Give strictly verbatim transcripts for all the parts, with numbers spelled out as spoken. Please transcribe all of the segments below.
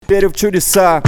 верю в чудеса.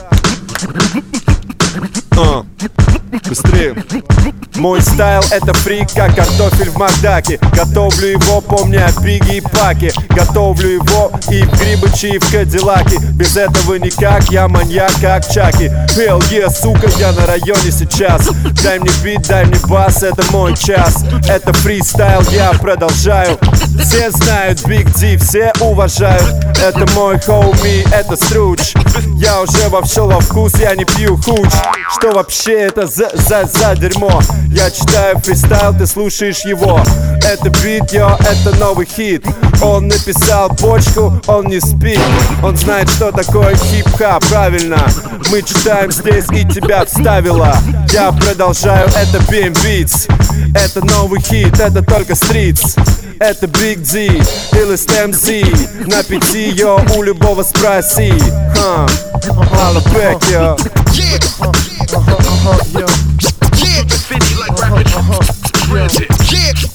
Uh. Быстрее. Мой стайл — это фрик, как картофель в Макдаке. Готовлю его, помня Бигги и Паки. Готовлю его и в Грибычи, и в Кадиллаке. Без этого никак, я маньяк, как Чаки. Hell yeah, сука, я на районе сейчас. Дай мне бит, дай мне бас, это мой час. Это фристайл, я продолжаю. Все знают Big D, все уважают. Это мой хоуми, это Струч. Я уже вошел во вкус, я не пью хуч. Что вообще это за, за, за дерьмо? Я читаю фристайл, ты слушаешь его. Это бит, йо, это новый хит. Он написал почку, он не спит. Он знает, что такое хип-хап, правильно. Мы читаем здесь и тебя вставило. Я продолжаю, это би эм Beats. Это новый хит, это только стритс. Это Big D или Stem Z. На пяти, йо, у любого спроси. Ха, Holla back, yo. Yeah, yeah, yeah, yeah, yeah, yeah.